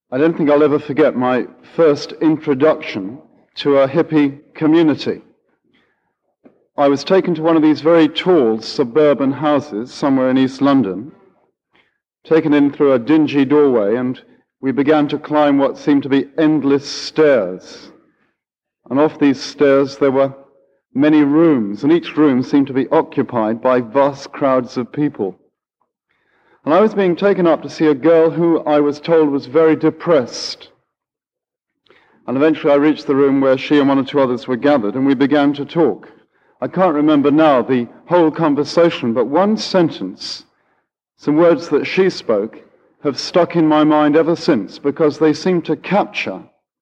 I don't think I'll ever forget my first introduction to a hippie community. I was taken to one of these very tall suburban houses somewhere in East London, taken in through a dingy doorway, and we began to climb what seemed to be endless stairs. And off these stairs there were many rooms, and each room seemed to be occupied by vast crowds of people. And I was being taken up to see a girl who I was told was very depressed. And eventually I reached the room where she and one or two others were gathered, and we began to talk. I can't remember now the whole conversation, but one sentence, some words that she spoke, have stuck in my mind ever since, because they seem to capture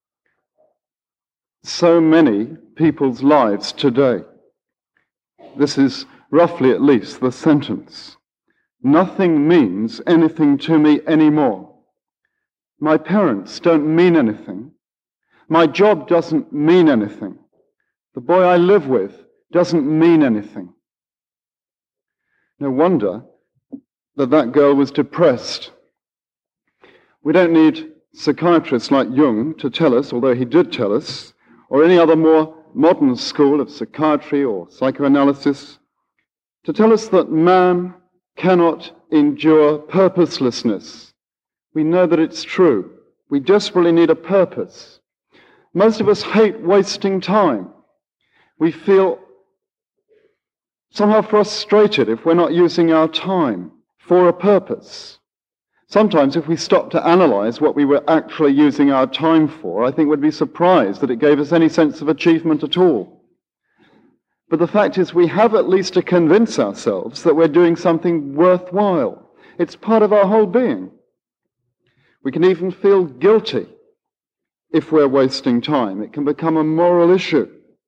so many people's lives today. This is roughly at least the sentence. Nothing means anything to me anymore. My parents don't mean anything. My job doesn't mean anything. The boy I live with doesn't mean anything. No wonder that girl was depressed. We don't need psychiatrists like Jung to tell us, although he did tell us, or any other more modern school of psychiatry or psychoanalysis, to tell us that man cannot endure purposelessness. We know that it's true. We desperately need a purpose. Most of us hate wasting time. We feel somehow frustrated if we're not using our time for a purpose. Sometimes if we stop to analyze what we were actually using our time for, I think we'd be surprised that it gave us any sense of achievement at all. But the fact is, we have at least to convince ourselves that we're doing something worthwhile. It's part of our whole being. We can even feel guilty if we're wasting time. It can become a moral issue.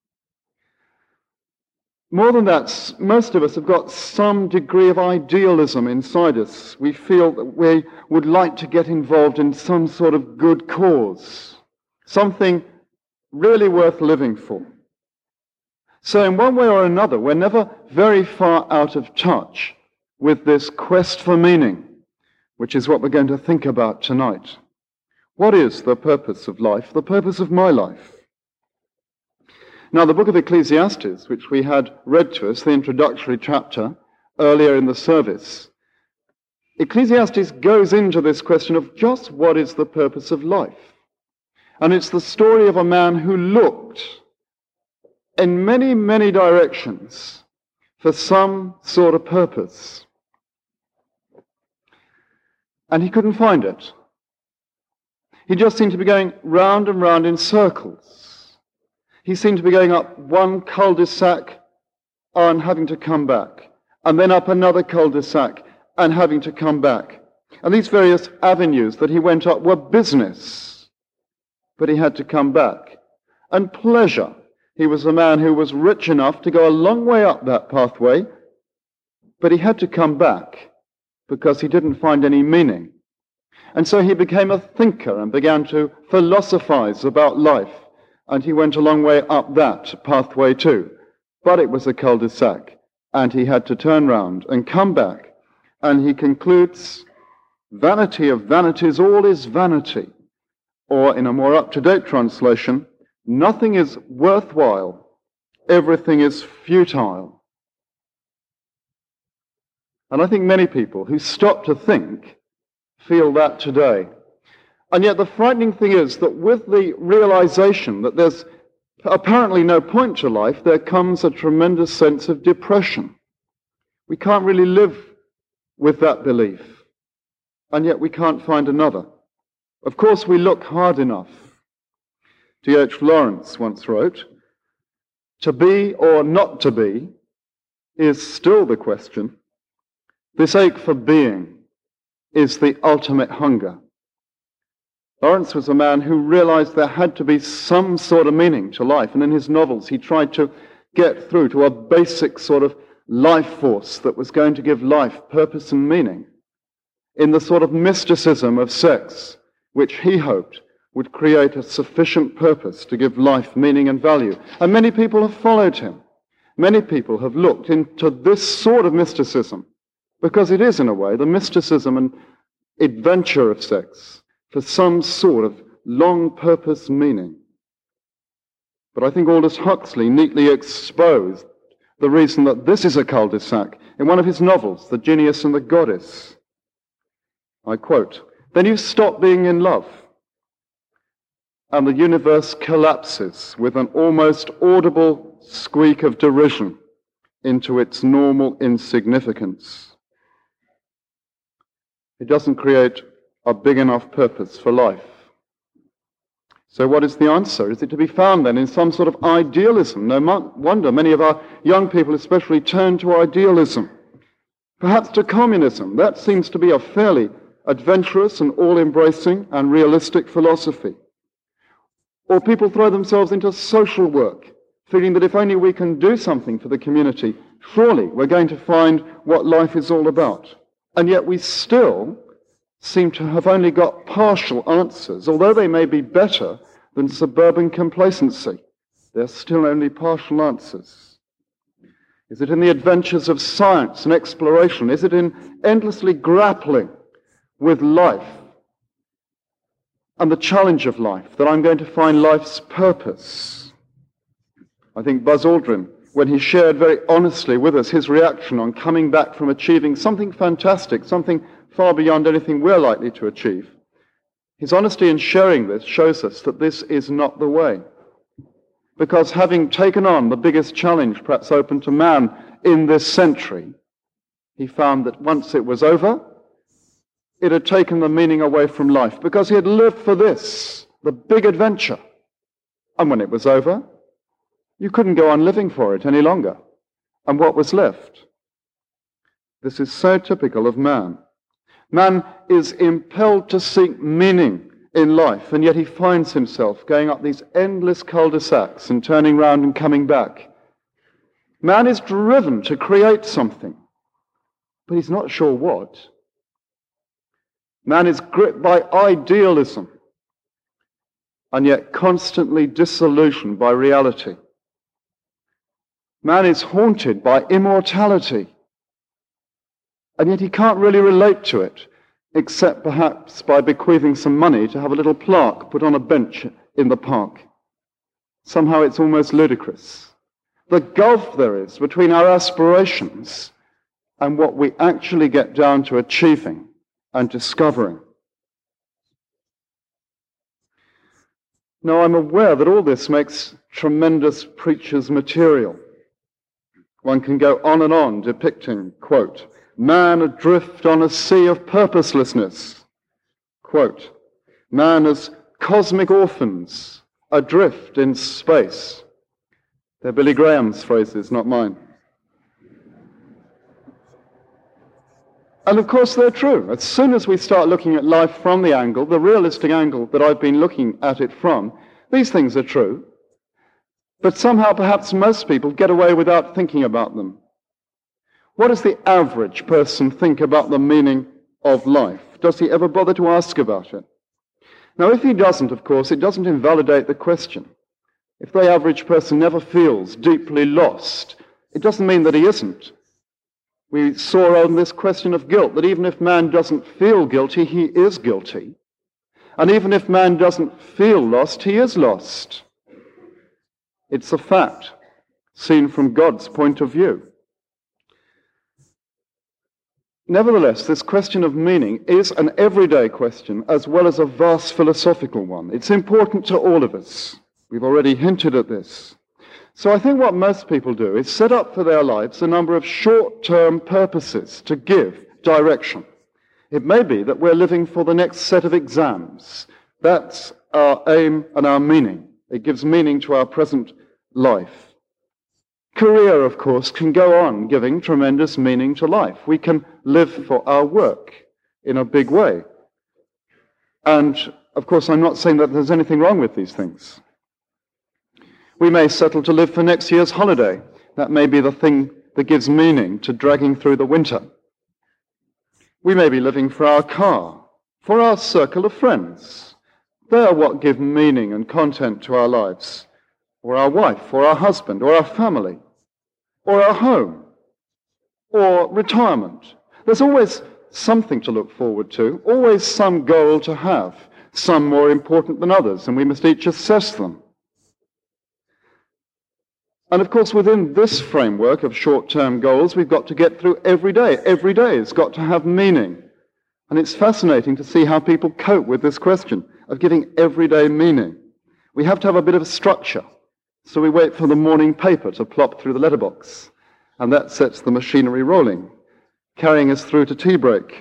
More than that, most of us have got some degree of idealism inside us. We feel that we would like to get involved in some sort of good cause, something really worth living for. So in one way or another, we're never very far out of touch with this quest for meaning, which is what we're going to think about tonight. What is the purpose of life, the purpose of my life? Now, the book of Ecclesiastes, which we had read to us, the introductory chapter, earlier in the service, Ecclesiastes goes into this question of just what is the purpose of life. And it's the story of a man who looked in many, many directions for some sort of purpose. And he couldn't find it. He just seemed to be going round and round in circles. He seemed to be going up one cul-de-sac and having to come back, and then up another cul-de-sac and having to come back. And these various avenues that he went up were business, but he had to come back. And pleasure. He was a man who was rich enough to go a long way up that pathway, but he had to come back because he didn't find any meaning. And so he became a thinker and began to philosophize about life. And he went a long way up that pathway too. But it was a cul-de-sac, and he had to turn round and come back. And he concludes, vanity of vanities, all is vanity. Or in a more up-to-date translation, nothing is worthwhile, everything is futile. And I think many people who stop to think feel that today. And yet the frightening thing is that with the realization that there's apparently no point to life, there comes a tremendous sense of depression. We can't really live with that belief, and yet we can't find another. Of course, we look hard enough. D.H. Lawrence once wrote, "To be or not to be is still the question. This ache for being is the ultimate hunger." Lawrence was a man who realized there had to be some sort of meaning to life, and in his novels he tried to get through to a basic sort of life force that was going to give life purpose and meaning in the sort of mysticism of sex, which he hoped would create a sufficient purpose to give life meaning and value. And many people have followed him. Many people have looked into this sort of mysticism, because it is, in a way, the mysticism and adventure of sex for some sort of long purpose meaning. But I think Aldous Huxley neatly exposed the reason that this is a cul-de-sac in one of his novels, The Genius and the Goddess. I quote, "Then you stop being in love, and the universe collapses with an almost audible squeak of derision into its normal insignificance. It doesn't create a big enough purpose for life." So what is the answer? Is it to be found then in some sort of idealism? No wonder many of our young people especially turn to idealism. Perhaps to communism. That seems to be a fairly adventurous and all-embracing and realistic philosophy. Or people throw themselves into social work, feeling that if only we can do something for the community, surely we're going to find what life is all about. And yet we still seem to have only got partial answers, although they may be better than suburban complacency. They're still only partial answers. Is it in the adventures of science and exploration? Is it in endlessly grappling with life and the challenge of life that I'm going to find life's purpose? I think Buzz Aldrin, when he shared very honestly with us his reaction on coming back from achieving something fantastic, something far beyond anything we're likely to achieve, his honesty in sharing this shows us that this is not the way. Because having taken on the biggest challenge perhaps open to man in this century, he found that once it was over, it had taken the meaning away from life, because he had lived for this, the big adventure. And when it was over, you couldn't go on living for it any longer. And what was left? This is so typical of man. Man is impelled to seek meaning in life, and yet he finds himself going up these endless cul-de-sacs and turning round and coming back. Man is driven to create something, but he's not sure what. Man is gripped by idealism, and yet constantly disillusioned by reality. Man is haunted by immortality, and yet he can't really relate to it, except perhaps by bequeathing some money to have a little plaque put on a bench in the park. Somehow it's almost ludicrous. The gulf there is between our aspirations and what we actually get down to achieving and discovering. Now, I'm aware that all this makes tremendous preacher's material. One can go on depicting, quote, man adrift on a sea of purposelessness. Quote, man as cosmic orphans adrift in space. They're Billy Graham's phrases, not mine. And of course they're true. As soon as we start looking at life from the angle, the realistic angle that I've been looking at it from, these things are true. But somehow perhaps most people get away without thinking about them. What does the average person think about the meaning of life? Does he ever bother to ask about it? Now, if he doesn't, of course, it doesn't invalidate the question. If the average person never feels deeply lost, it doesn't mean that he isn't. We saw on this question of guilt that even if man doesn't feel guilty, he is guilty. And even if man doesn't feel lost, he is lost. It's a fact, seen from God's point of view. Nevertheless, this question of meaning is an everyday question as well as a vast philosophical one. It's important to all of us. We've already hinted at this. So I think what most people do is set up for their lives a number of short-term purposes to give direction. It may be that we're living for the next set of exams. That's our aim and our meaning. It gives meaning to our present life. Career, of course, can go on giving tremendous meaning to life. We can live for our work in a big way. And, of course, I'm not saying that there's anything wrong with these things. We may settle to live for next year's holiday. That may be the thing that gives meaning to dragging through the winter. We may be living for our car, for our circle of friends. They are what give meaning and content to our lives. Or our wife, or our husband, or our family, or our home, or retirement. There's always something to look forward to, always some goal to have. some more important than others, and we must each assess them. And of course, within this framework of short-term goals, we've got to get through every day. Every day has got to have meaning. And it's fascinating to see how people cope with this question of giving everyday meaning. We have to have a bit of a structure. So we wait for the morning paper to plop through the letterbox. And that sets the machinery rolling, carrying us through to tea break.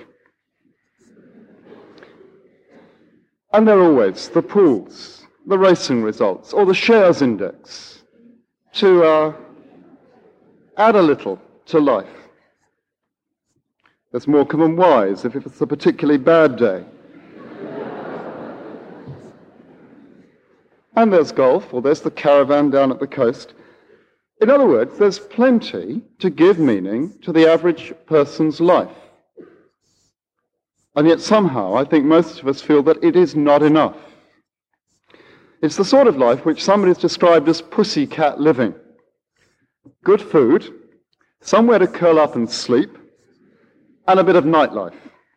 And there are always the pools, the racing results, or the shares index, to add a little to life. There's Morecambe and Wise if it's a particularly bad day. And there's golf, or there's the caravan down at the coast. In other words, there's plenty to give meaning to the average person's life. And yet somehow I think most of us feel that it is not enough. It's the sort of life which somebody has described as pussycat living. Good food, somewhere to curl up and sleep, and a bit of nightlife.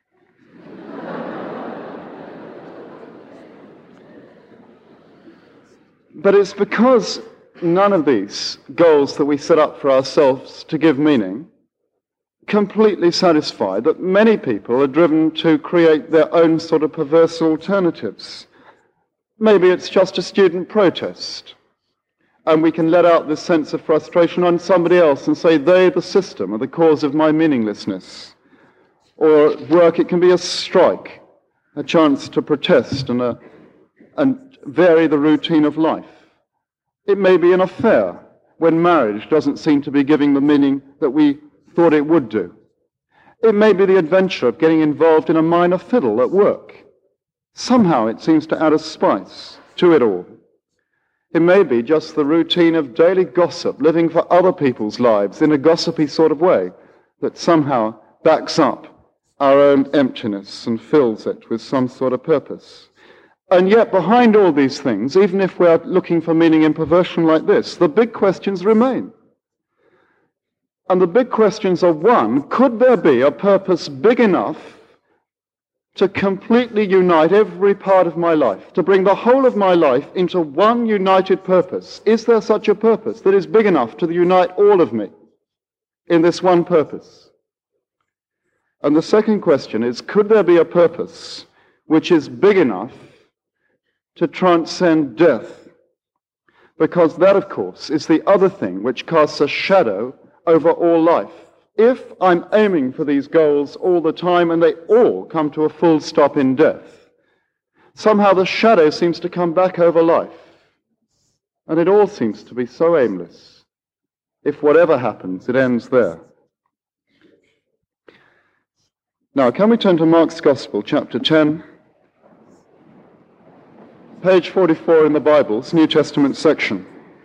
But it's because none of these goals that we set up for ourselves to give meaning completely satisfy that many people are driven to create their own sort of perverse alternatives. Maybe it's just a student protest, and we can let out this sense of frustration on somebody else and say, they, the system, are the cause of my meaninglessness. Or at work, it can be a strike, a chance to protest and vary the routine of life. It may be an affair, when marriage doesn't seem to be giving the meaning that we thought it would do. It may be the adventure of getting involved in a minor fiddle at work. Somehow it seems to add a spice to it all. It may be just the routine of daily gossip, living for other people's lives in a gossipy sort of way that somehow backs up our own emptiness and fills it with some sort of purpose. And yet behind all these things, even if we are looking for meaning in perversion like this, the big questions remain. And the big questions are, one, could there be a purpose big enough to completely unite every part of my life, to bring the whole of my life into one united purpose? Is there such a purpose that is big enough to unite all of me in this one purpose? And the second question is, could there be a purpose which is big enough to transcend death? Because that, of course, is the other thing which casts a shadow over all life. If I'm aiming for these goals all the time and they all come to a full stop in death, somehow the shadow seems to come back over life. And it all seems to be so aimless. If whatever happens, it ends there. Now, can we turn to Mark's Gospel, chapter 10, page 44 in the Bible's New Testament section.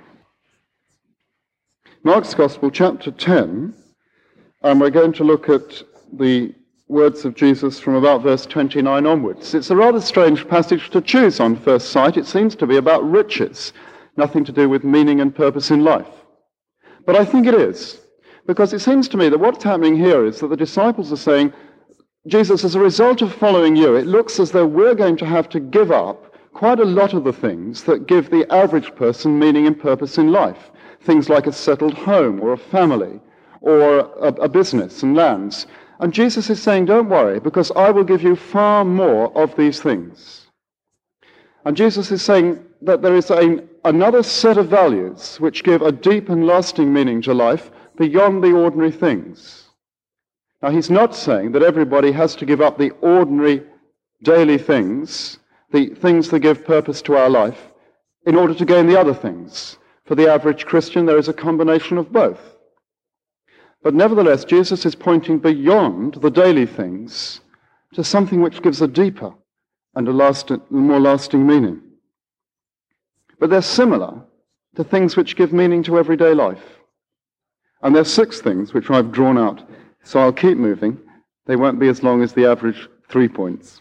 Mark's Gospel, chapter 10, and we're going to look at the words of Jesus from about verse 29 onwards. It's a rather strange passage to choose on first sight. It seems to be about riches, nothing to do with meaning and purpose in life. But I think it is, because it seems to me that what's happening here is that the disciples are saying, Jesus, as a result of following you, it looks as though we're going to have to give up quite a lot of the things that give the average person meaning and purpose in life. Things like a settled home or a family or a business and lands. And Jesus is saying, don't worry, because I will give you far more of these things. And Jesus is saying that there is another set of values which give a deep and lasting meaning to life beyond the ordinary things. Now, he's not saying that everybody has to give up the ordinary daily things, the things that give purpose to our life, in order to gain the other things. For the average Christian, there is a combination of both. But nevertheless, Jesus is pointing beyond the daily things to something which gives a deeper and a more lasting meaning. But they're similar to things which give meaning to everyday life. And there are 6 things which I've drawn out, so I'll keep moving. They won't be as long as the average 3 points.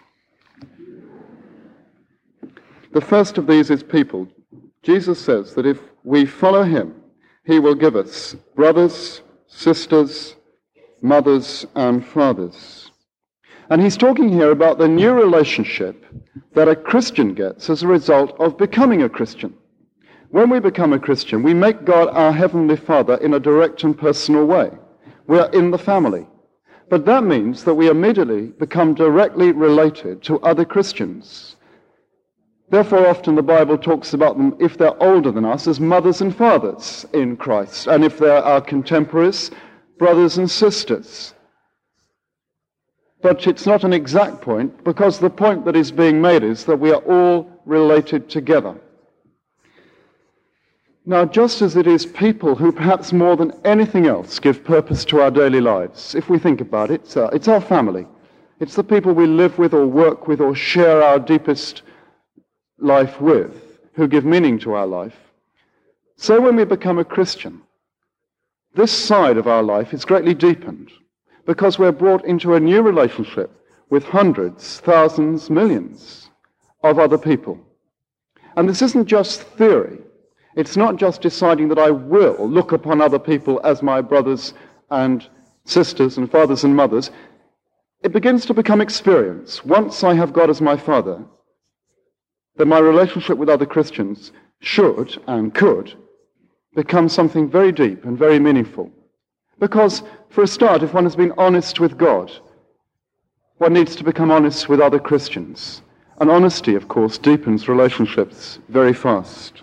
The first of these is people. Jesus says that if we follow him, he will give us brothers, sisters, mothers, and fathers. And he's talking here about the new relationship that a Christian gets as a result of becoming a Christian. When we become a Christian, we make God our Heavenly Father in a direct and personal way. We are in the family. But that means that we immediately become directly related to other Christians. Therefore, often the Bible talks about them, if they're older than us, as mothers and fathers in Christ. And if they're our contemporaries, brothers and sisters. But it's not an exact point, because the point that is being made is that we are all related together. Now, just as it is people who perhaps more than anything else give purpose to our daily lives, if we think about it, it's our family. It's the people we live with or work with or share our deepest life with, who give meaning to our life. So when we become a Christian, this side of our life is greatly deepened, because we're brought into a new relationship with hundreds, thousands, millions of other people. And this isn't just theory. It's not just deciding that I will look upon other people as my brothers and sisters and fathers and mothers. It begins to become experience. Once I have God as my Father, then my relationship with other Christians should and could become something very deep and very meaningful. Because, for a start, if one has been honest with God, one needs to become honest with other Christians. And honesty, of course, deepens relationships very fast.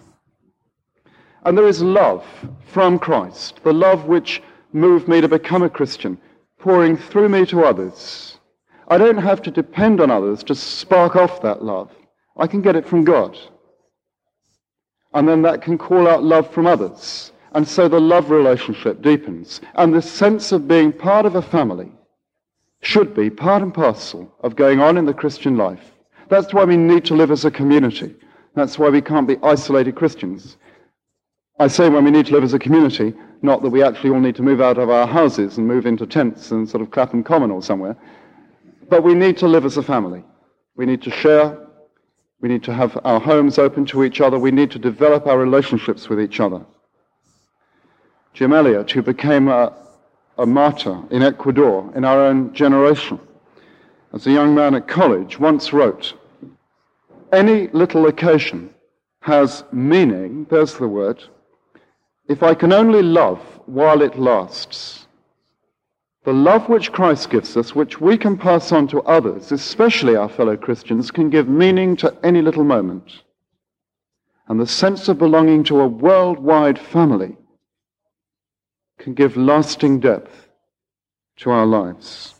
And there is love from Christ, the love which moved me to become a Christian, pouring through me to others. I don't have to depend on others to spark off that love. I can get it from God. And then that can call out love from others. And so the love relationship deepens. And the sense of being part of a family should be part and parcel of going on in the Christian life. That's why we need to live as a community. That's why we can't be isolated Christians. I say when we need to live as a community, not that we actually all need to move out of our houses and move into tents and sort of Clapham Common or somewhere, but we need to live as a family. We need to share. We need to have our homes open to each other. We need to develop our relationships with each other. Jim Elliot, who became a martyr in Ecuador in our own generation, as a young man at college, once wrote, "Any little occasion has meaning," there's the word, "if I can only love while it lasts." The love which Christ gives us, which we can pass on to others, especially our fellow Christians, can give meaning to any little moment. And the sense of belonging to a worldwide family can give lasting depth to our lives.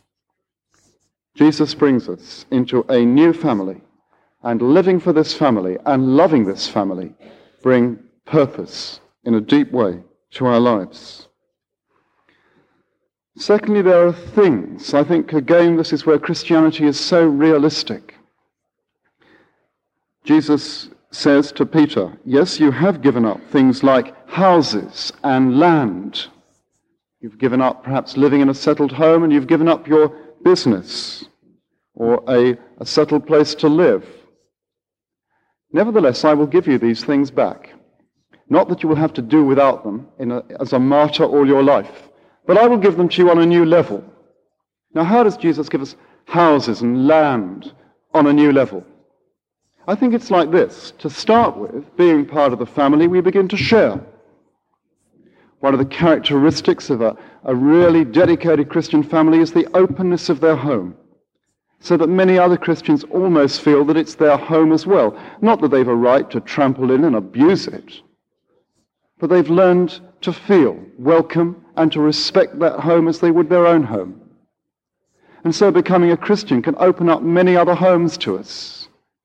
Jesus brings us into a new family, and living for this family and loving this family bring purpose in a deep way to our lives. Secondly, there are things. I think, again, this is where Christianity is so realistic. Jesus says to Peter, yes, you have given up things like houses and land. You've given up perhaps living in a settled home, and you've given up your business or a settled place to live. Nevertheless, I will give you these things back. Not that you will have to do without them as a martyr all your life, but I will give them to you on a new level. Now, how does Jesus give us houses and land on a new level? I think it's like this. To start with, being part of the family, we begin to share. One of the characteristics of a really dedicated Christian family is the openness of their home, so that many other Christians almost feel that it's their home as well. Not that they've a right to trample in and abuse it, but they've learned to feel welcome and to respect that home as they would their own home. And so becoming a Christian can open up many other homes to us.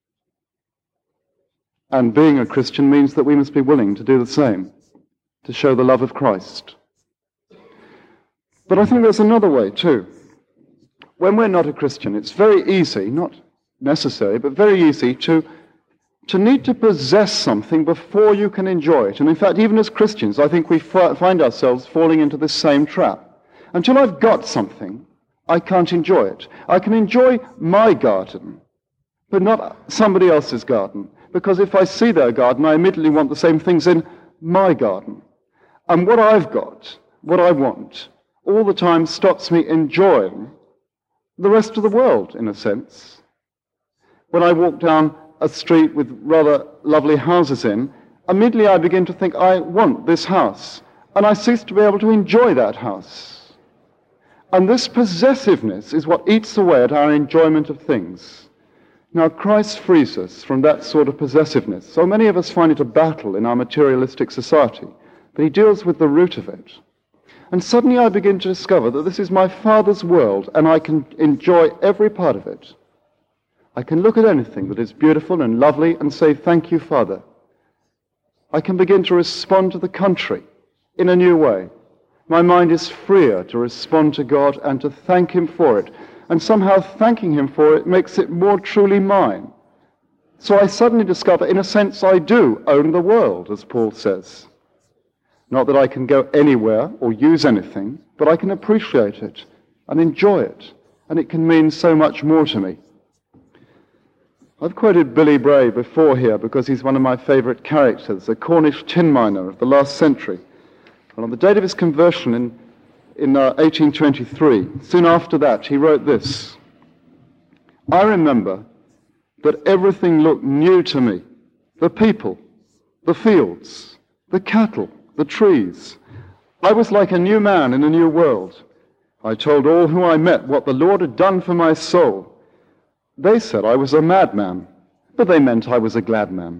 And being a Christian means that we must be willing to do the same, to show the love of Christ. But I think there's another way too. When we're not a Christian, it's very easy, not necessary, but very easy to need to possess something before you can enjoy it. And in fact, even as Christians, I think we find ourselves falling into this same trap. Until I've got something, I can't enjoy it. I can enjoy my garden, but not somebody else's garden. Because if I see their garden, I immediately want the same things in my garden. And what I've got, what I want, all the time stops me enjoying the rest of the world, in a sense. when I walk down a street with rather lovely houses in, immediately I begin to think, I want this house, and I cease to be able to enjoy that house. And this possessiveness is what eats away at our enjoyment of things. Now, Christ frees us from that sort of possessiveness. So many of us find it a battle in our materialistic society, but he deals with the root of it. And suddenly I begin to discover that this is my Father's world, and I can enjoy every part of it. I can look at anything that is beautiful and lovely and say, thank you, Father. I can begin to respond to the country in a new way. My mind is freer to respond to God and to thank him for it. And somehow thanking him for it makes it more truly mine. So I suddenly discover, in a sense, I do own the world, as Paul says. Not that I can go anywhere or use anything, but I can appreciate it and enjoy it. And it can mean so much more to me. I've quoted Billy Bray before here because he's one of my favorite characters, a Cornish tin miner of the last century. And on the date of his conversion in 1823, soon after that, he wrote this: I remember that everything looked new to me. The people, the fields, the cattle, the trees. I was like a new man in a new world. I told all who I met what the Lord had done for my soul. They said I was a madman, but they meant I was a glad man.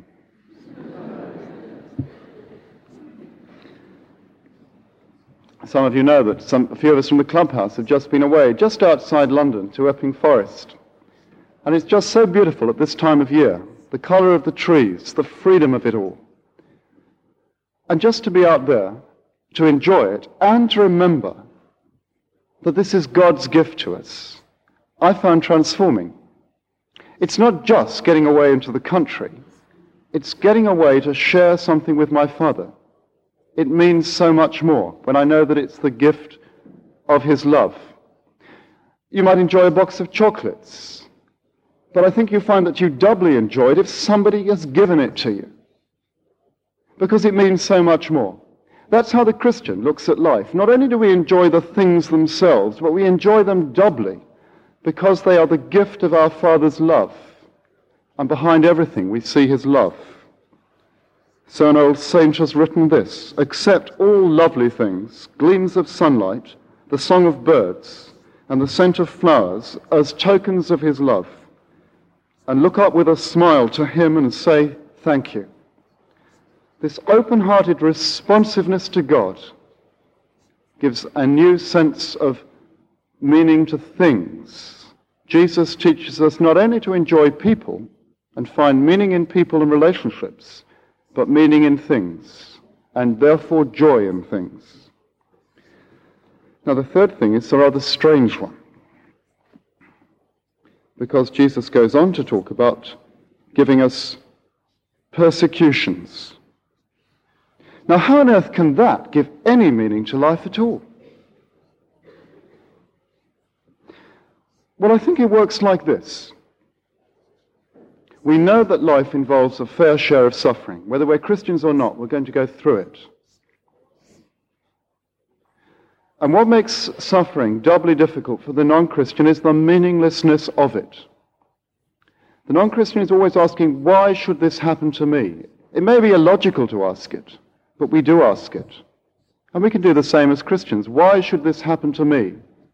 Some of you know that a few of us from the clubhouse have just been away, just outside London, to Epping Forest. And it's just so beautiful at this time of year. The colour of the trees, the freedom of it all. And just to be out there, to enjoy it, and to remember that this is God's gift to us, I found transforming. It's not just getting away into the country. It's getting away to share something with my Father. It means so much more when I know that it's the gift of his love. You might enjoy a box of chocolates, but I think you find that you doubly enjoy it if somebody has given it to you, because it means so much more. That's how the Christian looks at life. Not only do we enjoy the things themselves, but we enjoy them doubly, because they are the gift of our Father's love. And behind everything we see his love. So an old saint has written this: accept all lovely things, gleams of sunlight, the song of birds, and the scent of flowers as tokens of his love, and look up with a smile to him and say, thank you. This open-hearted responsiveness to God gives a new sense of meaning to things. Jesus teaches us not only to enjoy people and find meaning in people and relationships, but meaning in things, and therefore joy in things. Now the third thing is a rather strange one, because Jesus goes on to talk about giving us persecutions. Now how on earth can that give any meaning to life at all? Well, I think it works like this. We know that life involves a fair share of suffering. Whether we're Christians or not, we're going to go through it. And what makes suffering doubly difficult for the non-Christian is the meaninglessness of it. The non-Christian is always asking, why should this happen to me? It may be illogical to ask it, but we do ask it. And we can do the same as Christians. Why should this happen to me?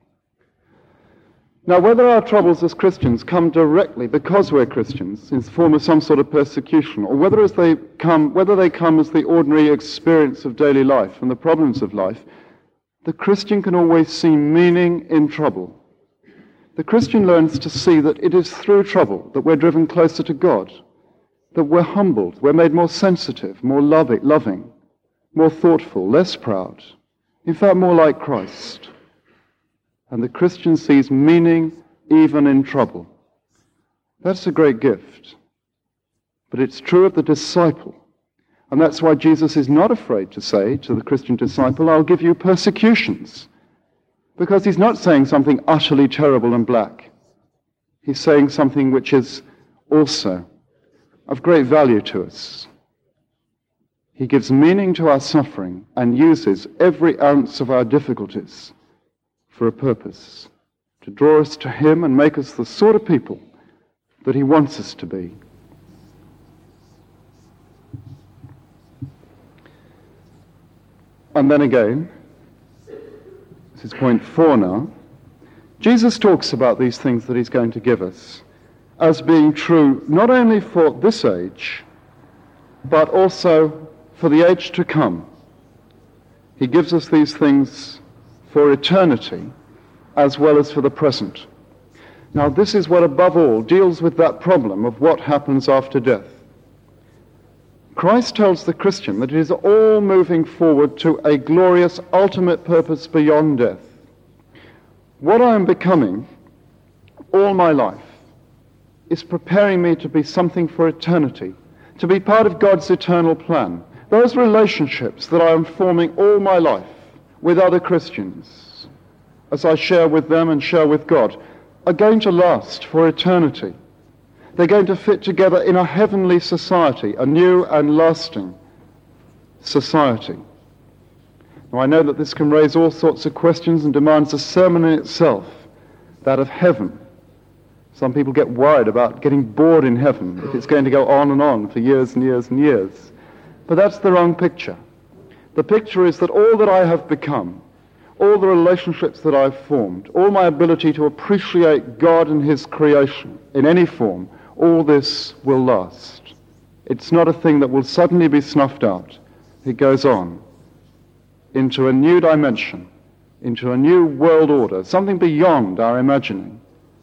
Now, whether our troubles as Christians come directly because we're Christians in the form of some sort of persecution, or whether they come as the ordinary experience of daily life and the problems of life, the Christian can always see meaning in trouble. The Christian learns to see that it is through trouble that we're driven closer to God, that we're humbled, we're made more sensitive, more loving, more thoughtful, less proud, in fact, more like Christ. And the Christian sees meaning even in trouble. That's a great gift. But it's true of the disciple. And that's why Jesus is not afraid to say to the Christian disciple, I'll give you persecutions. Because he's not saying something utterly terrible and black. He's saying something which is also of great value to us. He gives meaning to our suffering and uses every ounce of our difficulties for a purpose, to draw us to him and make us the sort of people that he wants us to be. And then again, this is point 4 now, Jesus talks about these things that he's going to give us as being true not only for this age, but also for the age to come. He gives us these things for eternity as well as for the present. Now, this is what above all deals with that problem of what happens after death. Christ tells the Christian that it is all moving forward to a glorious ultimate purpose beyond death. What I am becoming all my life is preparing me to be something for eternity, to be part of God's eternal plan. Those relationships that I am forming all my life with other Christians, as I share with them and share with God, are going to last for eternity. They're going to fit together in a heavenly society, a new and lasting society. Now, I know that this can raise all sorts of questions and demands a sermon in itself, that of heaven. Some people get worried about getting bored in heaven if it's going to go on and on for years and years and years. But that's the wrong picture. The picture is that all that I have become, all the relationships that I've formed, all my ability to appreciate God and his creation in any form, all this will last. It's not a thing that will suddenly be snuffed out. It goes on into a new dimension, into a new world order, something beyond our imagining.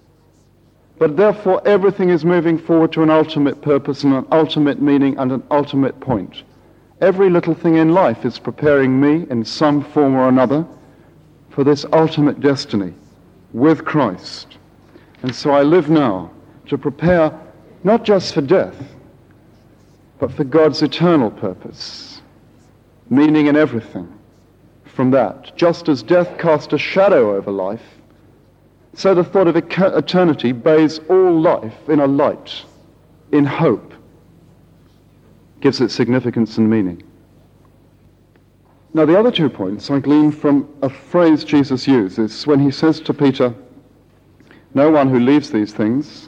But therefore everything is moving forward to an ultimate purpose and an ultimate meaning and an ultimate point. Every little thing in life is preparing me in some form or another for this ultimate destiny with Christ. And so I live now to prepare not just for death, but for God's eternal purpose, meaning in everything from that. Just as death cast a shadow over life, so the thought of eternity bathes all life in a light, in hope, gives it significance and meaning. Now, the other 2 points I glean from a phrase Jesus uses when he says to Peter, "No one who leaves these things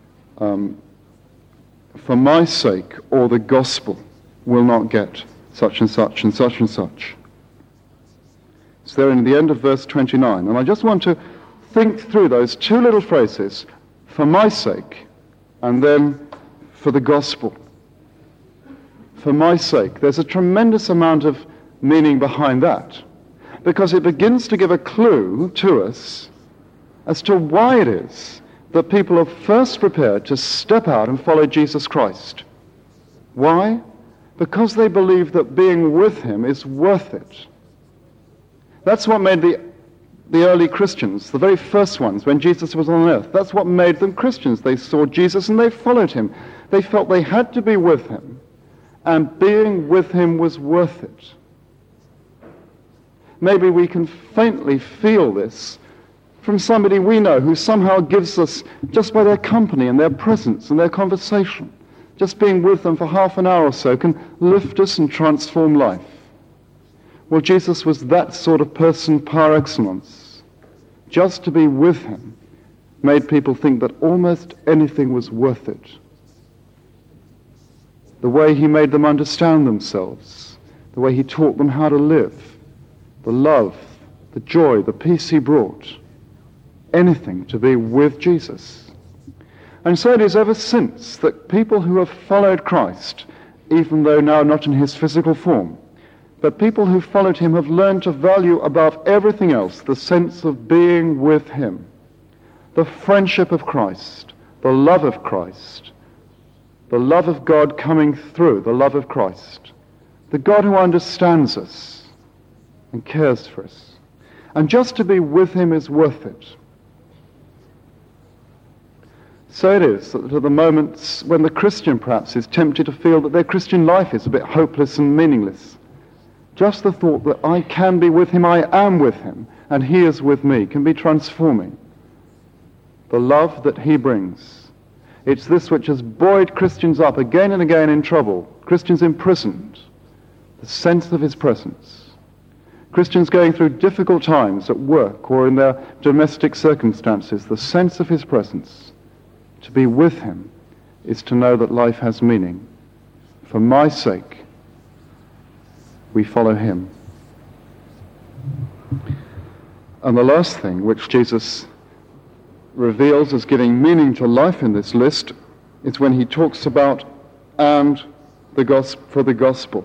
for my sake or the gospel will not get such and such and such and such." It's there in the end of verse 29. And I just want to think through those 2 little phrases, for my sake, and then for the gospel. For my sake. There's a tremendous amount of meaning behind that, because it begins to give a clue to us as to why it is that people are first prepared to step out and follow Jesus Christ. Why? Because they believe that being with him is worth it. That's what made the early Christians, the very first ones when Jesus was on earth, that's what made them Christians. They saw Jesus and they followed him. They felt they had to be with him, and being with him was worth it. Maybe we can faintly feel this from somebody we know who somehow gives us, just by their company and their presence and their conversation, just being with them for half an hour or so can lift us and transform life. Well, Jesus was that sort of person par excellence. Just to be with him made people think that almost anything was worth it. The way he made them understand themselves, the way he taught them how to live, the love, the joy, the peace he brought, anything to be with Jesus. And so it is ever since that people who have followed Christ, even though now not in his physical form, but people who followed him have learned to value above everything else the sense of being with him, the friendship of Christ, the love of Christ, the love of God coming through the love of Christ, the God who understands us and cares for us. And just to be with him is worth it. So it is that at the moments when the Christian perhaps is tempted to feel that their Christian life is a bit hopeless and meaningless, just the thought that I can be with him, I am with him, and he is with me, can be transforming. The love that he brings. It's this which has buoyed Christians up again and again in trouble, Christians imprisoned, the sense of his presence. Christians going through difficult times at work or in their domestic circumstances, the sense of his presence To be with him is to know that life has meaning. For my sake, we follow him. And the last thing which Jesus reveals as giving meaning to life in this list is when he talks about and for the gospel.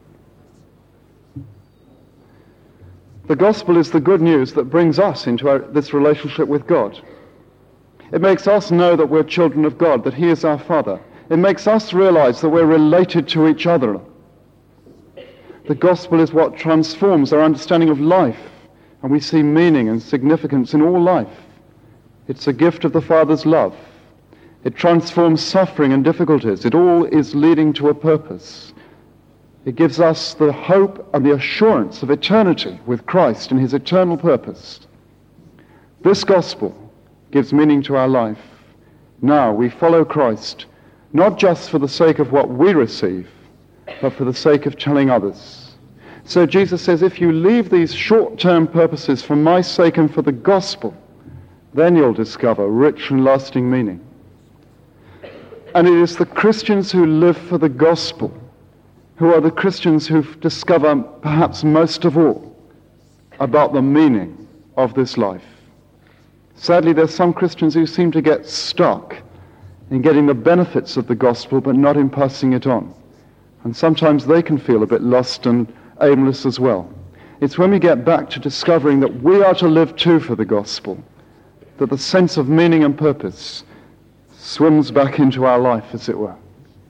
The gospel is the good news that brings us into this relationship with God. It makes us know that we're children of God, that he is our Father. It makes us realize that we're related to each other. The gospel is what transforms our understanding of life, and we see meaning and significance in all life. It's a gift of the Father's love. It transforms suffering and difficulties. It all is leading to a purpose. It gives us the hope and the assurance of eternity with Christ and his eternal purpose. This gospel gives meaning to our life. Now we follow Christ, not just for the sake of what we receive, but for the sake of telling others. So Jesus says, if you leave these short-term purposes for my sake and for the gospel, then you'll discover rich and lasting meaning. And it is the Christians who live for the gospel who are the Christians who discover perhaps most of all about the meaning of this life. Sadly, there's some Christians who seem to get stuck in getting the benefits of the gospel but not in passing it on. And sometimes they can feel a bit lost and aimless as well. It's when we get back to discovering that we are to live too for the gospel that the sense of meaning and purpose swims back into our life, as it were.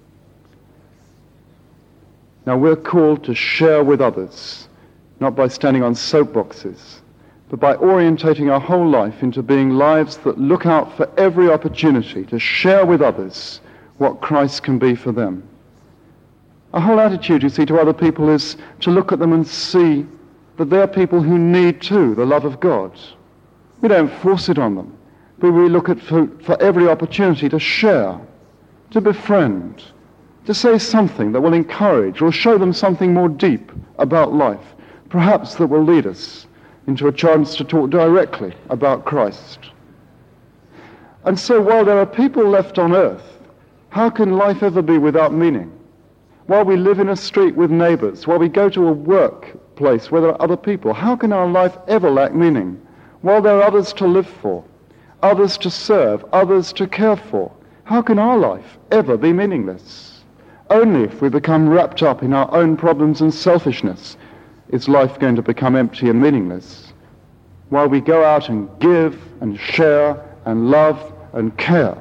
Now we're called to share with others, not by standing on soapboxes, but by orientating our whole life into being lives that look out for every opportunity to share with others what Christ can be for them. Our whole attitude, you see, to other people is to look at them and see that they're people who need too the love of God. We don't force it on them, but we look at for every opportunity to share, to befriend, to say something that will encourage or show them something more deep about life, perhaps that will lead us into a chance to talk directly about Christ. And so while there are people left on earth, how can life ever be without meaning? While we live in a street with neighbors, while we go to a workplace where there are other people, how can our life ever lack meaning? While there are others to live for, others to serve, others to care for, how can our life ever be meaningless? Only if we become wrapped up in our own problems and selfishness is life going to become empty and meaningless. While we go out and give and share and love and care,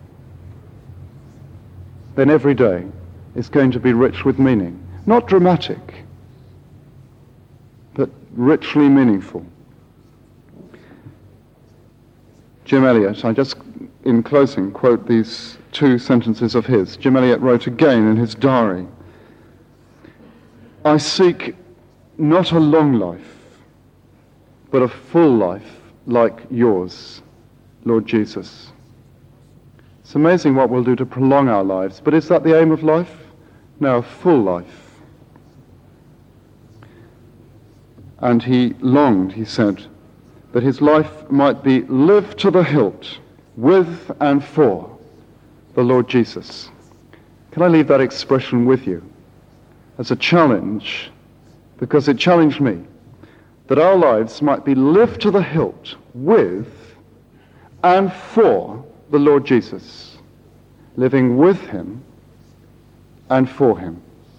then every day is going to be rich with meaning. Not dramatic, but richly meaningful. Jim Elliot, I just, in closing, quote these two sentences of his. Jim Elliot wrote again in his diary, "I seek not a long life, but a full life like yours, Lord Jesus." It's amazing what we'll do to prolong our lives, but is that the aim of life? No, a full life. And he longed, he said, that his life might be lived to the hilt with and for the Lord Jesus. Can I leave that expression with you as a challenge, because it challenged me, that our lives might be lived to the hilt with and for the Lord Jesus, living with him and for him,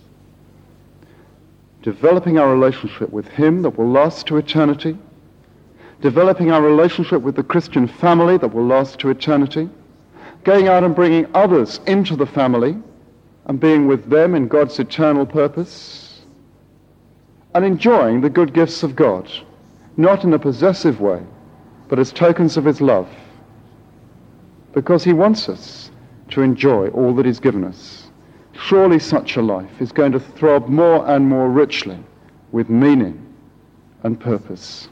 developing our relationship with him that will last to eternity, developing our relationship with the Christian family that will last to eternity, going out and bringing others into the family and being with them in God's eternal purpose, and enjoying the good gifts of God, not in a possessive way, but as tokens of his love, because he wants us to enjoy all that he's given us. Surely such a life is going to throb more and more richly with meaning and purpose.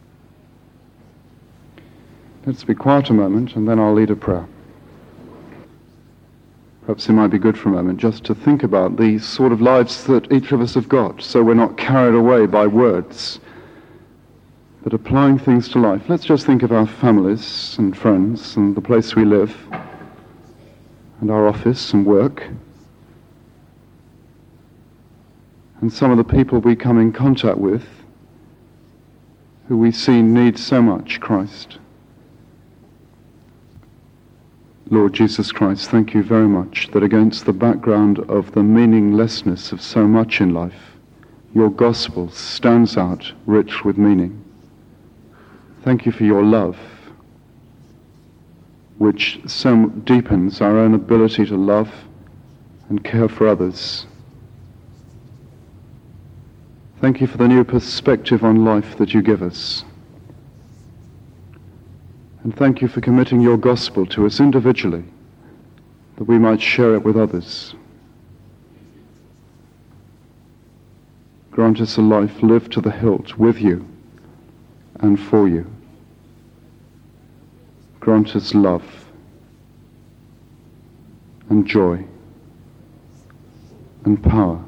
Let's be quiet a moment, and then I'll lead a prayer. Perhaps it might be good for a moment just to think about the sort of lives that each of us have got, so we're not carried away by words, but applying things to life. Let's just think of our families and friends and the place we live. and our office and work, and some of the people we come in contact with who we see need so much Christ. Lord Jesus Christ, thank you very much that against the background of the meaninglessness of so much in life, your gospel stands out rich with meaning. Thank you for your love, which so deepens our own ability to love and care for others. Thank you for the new perspective on life that you give us. And thank you for committing your gospel to us individually, that we might share it with others. Grant us a life lived to the hilt with you and for you. Grant us love and joy and power,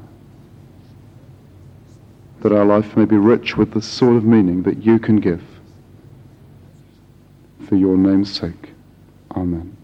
that our life may be rich with the sort of meaning that you can give. For your name's sake. Amen.